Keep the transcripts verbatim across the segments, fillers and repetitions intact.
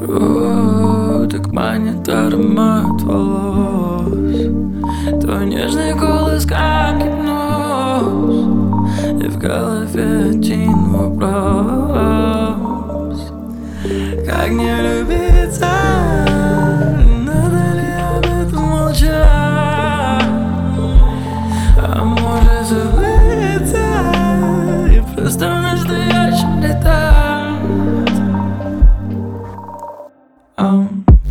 О, так манит аромат волос, твой нежный голос, как гипноз. И в голове один вопрос: как не влюбиться? Надо ли об этом молчать? А может забыться и просто в настоящем летать? Oh.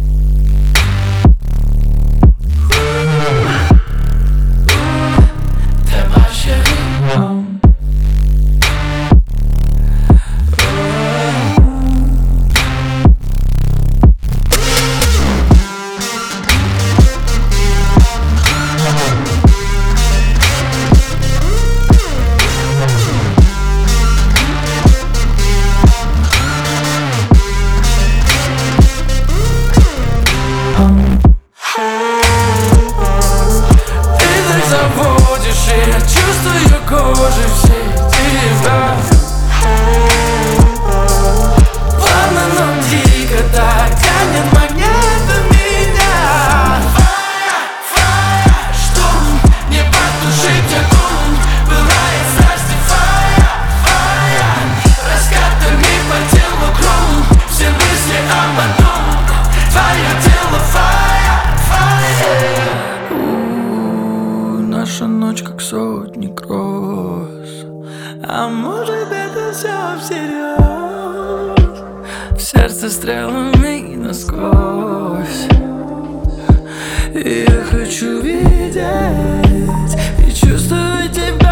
Заводишь, и я чувствую кожей все тебя. Плавно, но дико так тянет магнитом меня. Фая, фая, штурм, не потушить огонь. Пылает страсть и фая, фая, раскатами по телу гром. Все мысли об одном, твое тело фая, фая. Наша ночь как сотни гроз, а может это все всерьез? В сердце стрелами насквозь. И я хочу видеть и чувствовать тебя.